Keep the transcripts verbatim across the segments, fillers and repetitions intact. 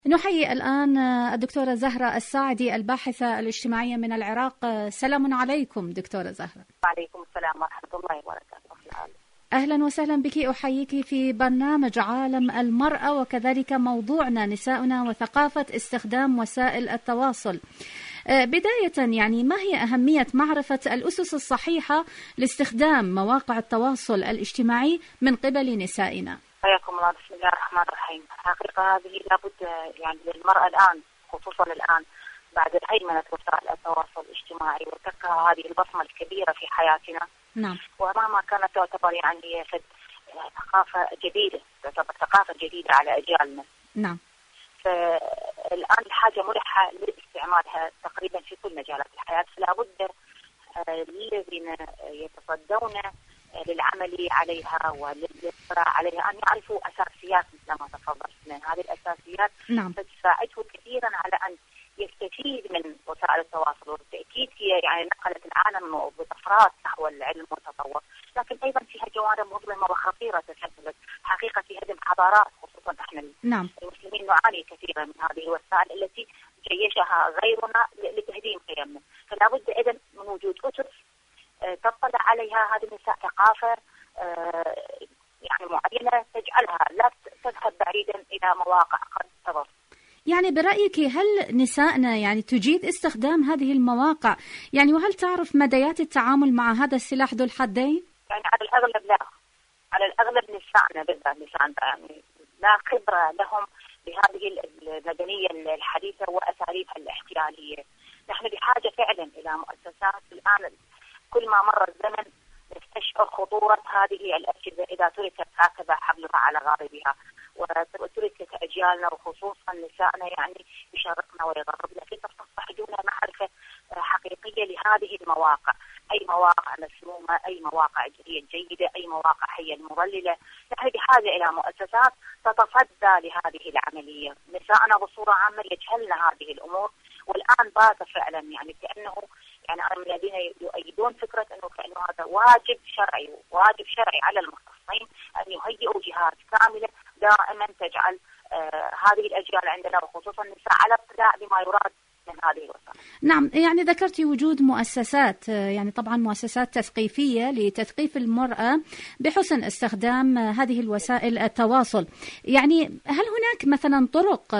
نحيي الآن الدكتورة زهرة الساعدي الباحثة الاجتماعية من العراق. سلام عليكم دكتورة زهرة. وعليكم السلام ورحمة الله وبركاته. أهلا وسهلا بك، أحييك في برنامج عالم المرأة، وكذلك موضوعنا نساؤنا وثقافة استخدام وسائل التواصل. بداية يعني ما هي أهمية معرفة الأسس الصحيحة لاستخدام مواقع التواصل الاجتماعي من قبل نسائنا؟ حياكم الله. بسم الله الرحمن الرحيم. حقيقة هذه لابد يعني للمرأة الآن، خصوصا الآن بعد هيمنة وسائل التواصل الاجتماعي وتركها هذه البصمة الكبيرة في حياتنا. نعم. ومهما كانت تعتبر يعني ثقافة جديدة، تعتبر ثقافة جديدة على أجيالنا. نعم. فالآن الحاجة ملحة لاستعمالها تقريبا في كل مجالات الحياة، فلا بد للذين يتصدون للعمل عليها وللاطلاع عليها أن يعرفوا أساسيات مثل ما تفضلت. هذه الأساسيات نعم. تساعده كثيرا على أن يستفيد من وسائل التواصل، والتأكيد هي يعني نقلت العالم بطفرات نحو العلم والتطور، لكن أيضا فيها جوانب مظلمة وخطيرة تسببت حقيقة في هدم حضارات، خصوصا احنا نعم. المسلمين نعاني كثيرا من هذه الوسائل التي جيشها غيرنا لتهديم قيمنا. فلا بد إذن من وجود أسس تطلع عليها هذه النساء ثقافة يعني معينة تجعلها لا تذهب بعيدا إلى مواقع قد تضر. يعني برأيك هل نسائنا يعني تجيد استخدام هذه المواقع؟ يعني وهل تعرف مديات التعامل مع هذا السلاح ذو الحدين؟ يعني على الأغلب لا. على الأغلب نسائنا بالذات نسائنا يعني لا خبرة لهم بهذه المدنية الحديثة وأساليبها الاحتيالية. نحن بحاجة فعلا إلى مؤسسات. الآن كل ما مر الزمن نستشعر خطورة هذه الأجهزة إذا تركت هكذا حبلها على غاربها، وتركت أجيالنا وخصوصا نسائنا يعني يشاركنا ويغربنا في تصفح دون معرفة حقيقية لهذه المواقع. أي مواقع مسمومة، أي مواقع جيدة، أي مواقع هي المضللة. نحن بحاجة إلى مؤسسات تتصدى لهذه العملية. نسائنا بصورة عامة يجهلن هذه الأمور، والآن بات فعلا يعني كأنه يعني أنا من الذين يؤيدون فكرة أنه كأنه هذا واجب شرعي، واجب شرعي على المختصين أن يهيئوا جهات كاملة دائما تجعل آه هذه الأجيال عندنا وخصوصا النساء على اطلاع بما يراد من هذه الوسائل. نعم، يعني ذكرت وجود مؤسسات، يعني طبعا مؤسسات تثقيفية لتثقيف المرأة بحسن استخدام هذه الوسائل التواصل. يعني هل هناك مثلا طرق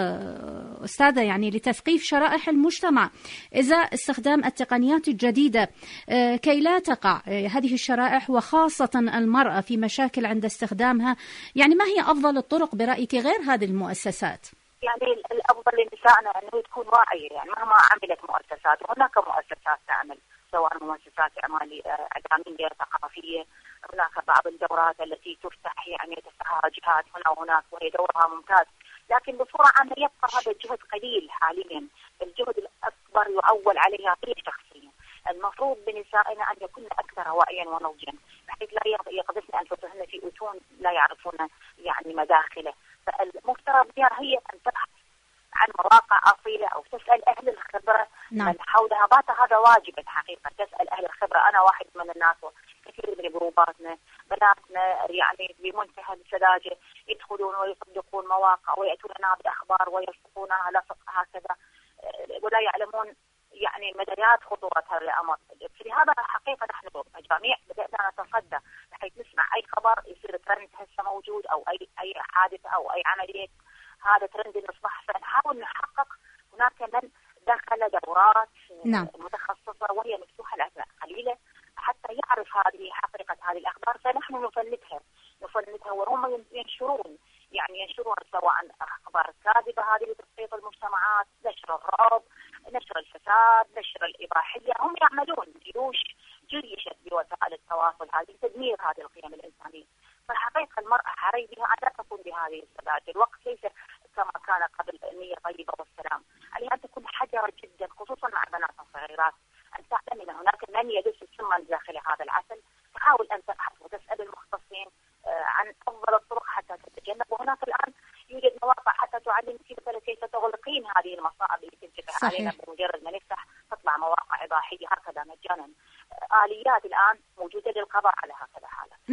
أستاذة يعني لتثقيف شرائح المجتمع إزاء استخدام التقنيات الجديدة كي لا تقع هذه الشرائح وخاصة المرأة في مشاكل عند استخدامها؟ يعني ما هي أفضل الطرق برأيك غير هذه المؤسسات؟ يعني الأفضل لنسائنا أنه تكون واعية، يعني مهما عملت مؤسسات، وهناك مؤسسات تعمل سواء مؤسسات إعلامية ثقافية، هناك بعض الدورات التي تفتح يعني تفتحها جهات هنا وهناك وهي دورها ممتاز، لكن بصورة عامة يبقى هذا الجهد قليل حاليا. الجهد الأكبر يعول عليها هي الشخصية. المفروض بنسائنا أن يكون أكثر وعيا ونضجا بحيث لا يقذفن أنفسهن في أتون لا يعرفون يعني مداخله. فالمفترض بها هي أن تبحث عن مواقع أصيلة أو تسأل أهل الخبرة نعم. من حولها. بات هذا واجب الحقيقة، تسأل أهل الخبرة. أنا واحد من الناس وكثير من جروباتنا بناتنا يعني بمنتهى السذاجة يدخلون ويصدقون مواقع ويأتوننا بأخبار ويلصقونها لصق هكذا ولا يعلمون يعني مديات خطورة هذا الأمر. في هذا الحقيقة نحن جميع بدأنا نتصدى بحيث نسمع أي خبر يصير ترند هسه موجود أو أي أي حادثة أو أي عملية هذا ترند نصبح، فنحاول نحقق. هناك من دخل دورات نعم. متخصصة وهي مفتوحة لأسماء قليلة حتى يعرف هذه حقيقة هذه الأخبار، فنحن نفندها نفندها وهم ينشرون يعني ينشرون سواء أخبار كاذبة هذه لتسقيط المجتمعات، نشر الرعب، نشر الفساد، نشر الإباحية. هم يعملون جيوش جيشت بوسائل التواصل هذه لتدمير هذه القيم الإنسانية. فالحقيقة المرأة حري بها أن لا تكون بهذه السذاجة. الوقت ليس كما كان قبل النية طيبة والسلام، عليها أن تكون حذرة جدا خصوصا مع بنات الصغيرات، أن تعلم أن هناك من يدس السم داخل هذا العسل. تحاول أن تبحث وتسأل المختصين عن أفضل الطرق حتى تتجنب. وهناك الآن يوجد مواقع حتى تعلمك مثلا كيف تغلقين هذه المصائب اللي تنتبه علينا بمجرد ما نفتح تطلع مواقع إباحية هكذا مجانا. آليات الآن موجودة للقضاء على هكذا حالة. نعم.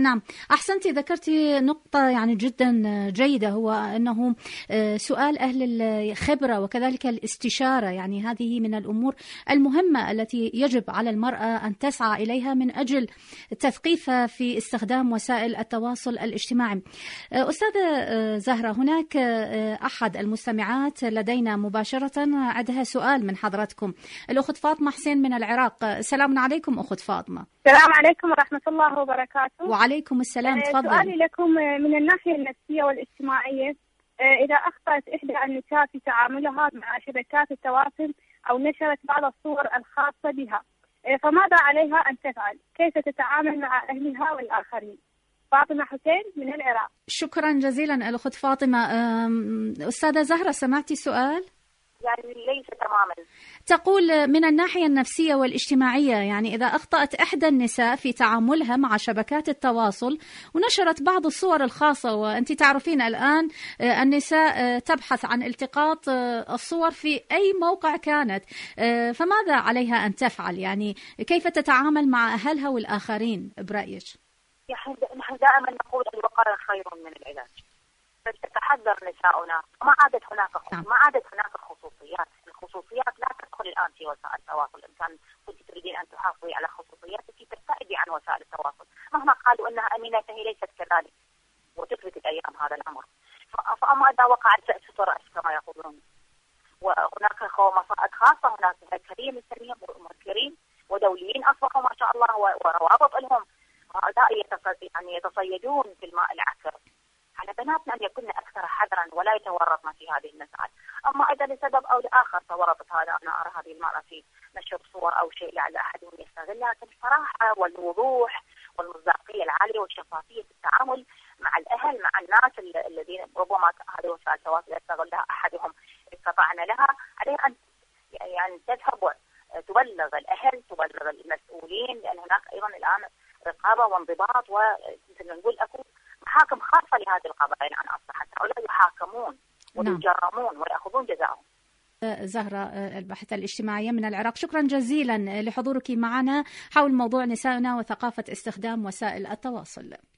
نعم، أحسنتي، ذكرتي نقطة يعني جدا جيدة، هو أنه سؤال أهل الخبرة وكذلك الاستشارة، يعني هذه من الأمور المهمة التي يجب على المرأة أن تسعى إليها من أجل تثقيفها في استخدام وسائل التواصل الاجتماعي. أستاذة زهرة، هناك أحد المستمعات لدينا مباشرة عندها سؤال من حضرتكم، الأخت فاطمة حسين من العراق. السلام عليكم أخت فاطمة. السلام عليكم ورحمة الله وبركاته. وعليكم السلام، تفضل. سؤالي لكم من الناحية النفسية والاجتماعية، إذا أخطأت إحدى النساء في تعاملها مع شبكات التواصل أو نشرت بعض الصور الخاصة بها، فماذا عليها أن تفعل؟ كيف تتعامل مع أهلها والآخرين؟ فاطمة حسين من العراق. شكرا جزيلا الأخت فاطمة. أستاذة زهرة، سمعتي السؤال؟ يعني ليس تماما. تقول من الناحية النفسية والاجتماعية، يعني إذا أخطأت إحدى النساء في تعاملها مع شبكات التواصل ونشرت بعض الصور الخاصة، وأنت تعرفين الآن النساء تبحث عن التقاط الصور في أي موقع كانت، فماذا عليها أن تفعل؟ يعني كيف تتعامل مع أهلها والآخرين برأيك؟ نحن دائما نقول الوقاية خير من العلاج. تتحذر نساؤنا، ما عادت هناك ما عادت هناك خصوصيات، الخصوصيات لا تدخل الآن في وسائل التواصل. إن كان كنت تريدين أن تحافظي على خصوصياتك تبتعدي عن وسائل التواصل، مهما قالوا أنها أمينة فهي ليست كذلك، وتثبت الأيام هذا الأمر. فأما إذا وقعت ستر رأس كما يقولون، وهناك مصائب خاصة، هناك هكرين مسلمين ومنكرين ودوليين أصبحوا ما شاء الله وروابط لهم أعداء يعني يتصيدون في الماء العكر. على بناتنا أن يكون أكثر حذرا ولا يتورطن في هذه المسائل. أما إذا لسبب أو لآخر تورطت هذا، أنا أرى هذه المرأة في نشر صور أو شيء لعل أحدهم يستغلها، لكن الصراحة والوضوح والمصداقية العالية والشفافية في التعامل مع الأهل، مع الناس الذين ربما هذه وسائل التواصل يستغلها أحدهم استطعن لها، عليها أن يعني تذهب وتبلغ الأهل، تبلغ المسؤولين، لأن هناك أيضا الآن رقابة وانضباط، ومثل نقول أكو محاكم خاصة لهذه القضايا عن أصلحتها، هؤلاء يحاكمون ويجرمون ويأخذون جزاءهم. زهرة الباحثة الاجتماعية من العراق، شكرا جزيلا لحضورك معنا حول موضوع نسائنا وثقافة استخدام وسائل التواصل.